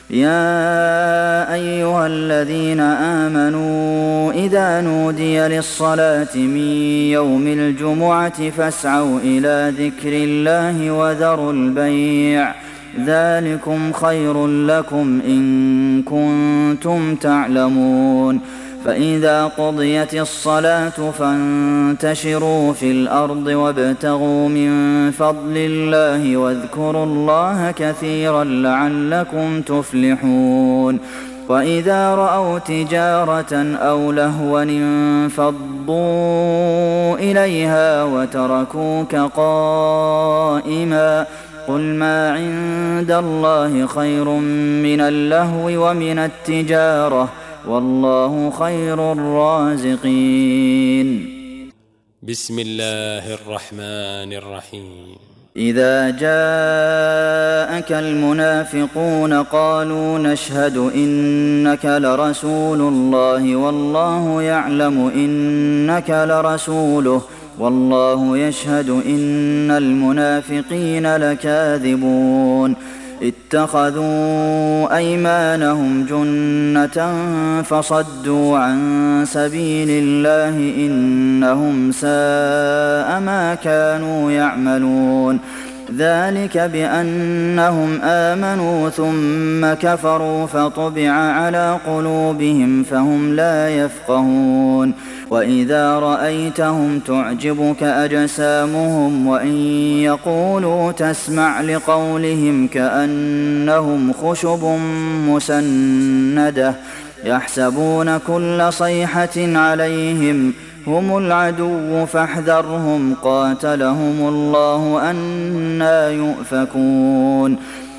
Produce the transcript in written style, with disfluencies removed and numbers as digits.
يَا أَيُّهَا الَّذِينَ آمَنُوا إِذَا نُودِيَ لِلصَّلَاةِ مِن يَوْمِ الْجُمُعَةِ فَاسْعَوْا إِلَىٰ ذِكْرِ اللَّهِ وَذَرُوا الْبَيْعَ ۚ ذَٰلِكُمْ خَيْرٌ لَّكُمْ إِن كُنتُمْ تَعْلَمُونَ فَإِذَا قُضِيَتِ الصَّلَاةُ فَانتَشِرُوا فِي الْأَرْضِ وَابْتَغُوا مِن فَضْلِ اللَّهِ وَاذْكُرُوا اللَّهَ كَثِيرًا لَّعَلَّكُمْ تُفْلِحُونَ وَإِذَا رَأَوْا تِجَارَةً أَوْ لَهْوًا انفَضُّوا إِلَيْهَا وَتَرَكُوكَ قَائِمًا ۚ قُلْ مَا عِندَ اللَّهِ خَيْرٌ مِّنَ اللَّهْوِ وَمِنَ التِّجَارَةِ ۚ وَاللَّهُ خَيْرُ الرَّازِقِينَ. بسم الله الرحمن الرحيم. إِذَا جَاءَكَ الْمُنَافِقُونَ قَالُوا نَشْهَدُ إِنَّكَ لَرَسُولُ اللَّهِ وَاللَّهُ يَعْلَمُ إِنَّكَ لَرَسُولُهُ وَاللَّهُ يَشْهَدُ إِنَّ الْمُنَافِقِينَ لَكَاذِبُونَ اتَّخَذُوا أَيْمَانَهُمْ جُنَّةً فَصَدُّوا عَن سَبِيلِ اللَّهِ ۚ إِنَّهُمْ سَاءَ مَا كَانُوا يَعْمَلُونَ ذَٰلِكَ بِأَنَّهُمْ آمَنُوا ثُمَّ كَفَرُوا فَطُبِعَ عَلَىٰ قُلُوبِهِمْ فَهُمْ لَا يَفْقَهُونَ وَإِذَا رَأَيْتَهُمْ تُعْجِبُكَ أَجْسَامُهُمْ وَإِن يَقُولُوا تَسْمَعْ لِقَوْلِهِمْ كَأَنَّهُمْ خُشُبٌ مُّسَنَّدَةٌ يَحْسَبُونَ كُلَّ صَيْحَةٍ عَلَيْهِمْ ۚ هُمُ الْعَدُوُّ فَاحْذَرْهُمْ ۚ قَاتَلَهُمُ اللَّهُ ۖ أَنَّىٰ يُؤْفَكُونَ